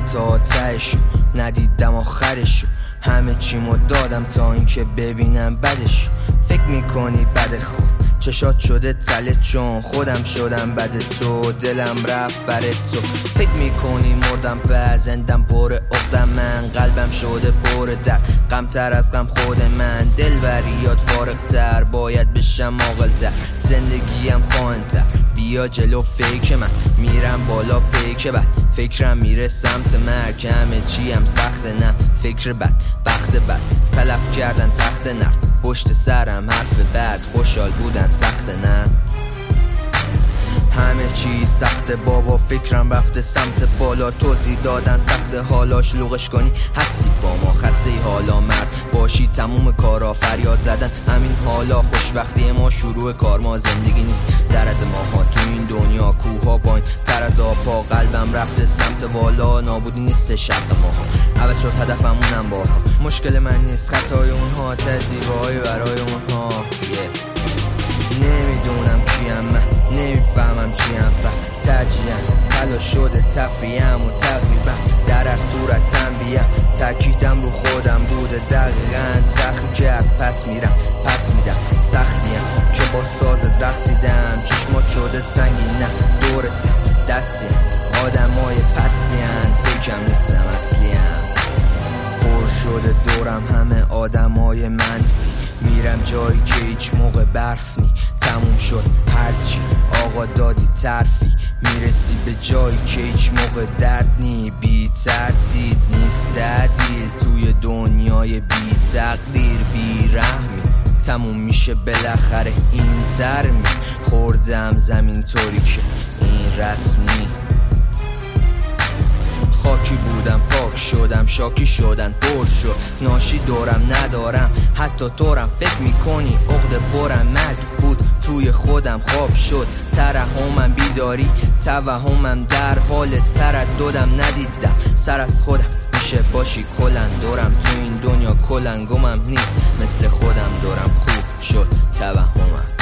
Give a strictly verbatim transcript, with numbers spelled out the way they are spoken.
رفتم تا تهشو، ندیدم آخرشو، همه چیمو دادم تا اینکه ببینم بدشو. فکر میکنی بد خود چشات شده تله، چون خودم شدم بد تو، دلم رفت بر تو. فکر میکنی مردم و زندم پر عقدم، من قلبم شده پر درد، غم تر از غم خود من، دل بریاد فارغ تر، باید بشم عاقل تر، زندگیم خواهن تر. بیا جلو فیک من، میرم بالا پیک بد، فکرم میره سمت مرگ، همه چیم سخته نه فکر بد، بخت بد، طلب کردن تخت نرد، پشت سرم حرف بد، خوشحال بودن سخته نه همه چی سخته بابا، فکرم رفته سمت بالا، توضیح دادن سخته، حالا شلوغش کنی هستی با ما، خسته حالا مرد باشی تموم کارا، فریاد زدن همین حالا، خوشبختی ما شروع کار، ما زندگی نیست درد ماها، تو این دنیا کوها باین تر از آبا، قلبم رفته سمت بالا، نابودی نیست شرط ماها، عوض شد هدفمونم باها، مشکل من نیست خطای اونها، تزیبایی برای اونها. yeah. نمیدونم کیم من، نمیفهمم چیم و ترجیحاً حالا شده تفریم و تقریبا در هر صورت تنبیم، تاکیدم رو خودم بوده دقیقاً، تخمی کرد پس میرم پس میدم، سختیم که با سازت رقصیدم، چشمات شده سنگین نه دورت دستیم، آدمای پسیم فکرم نیستم اصلیم، پر شده دورم همه آدمای منفی، میرم جایی که هیچ موقع برف نی، تموم شد هرچی آقا دادی ترفی، میرسی به جایی که هیچ موقع درد نی، بی تردید نیست دردی توی دنیای بی تقدیر، بی رحمی تموم میشه بالاخره این ترمی، خوردم زمین طوری که این رسمی، خاکی بودم پاک شدم، شاکی شدن پر شد، ناشی دورم ندارم حتی طورم، فکر میکنی عقده برم، مرگ بود توی خودم خواب شد، ترحمم بیداری توهمم، در حال ترددم، ندیدم سر از خودم میشه باشی کلن دورم، تو این دنیا کلنگمم نیست مثل خودم، دورم خوب شد توهمم.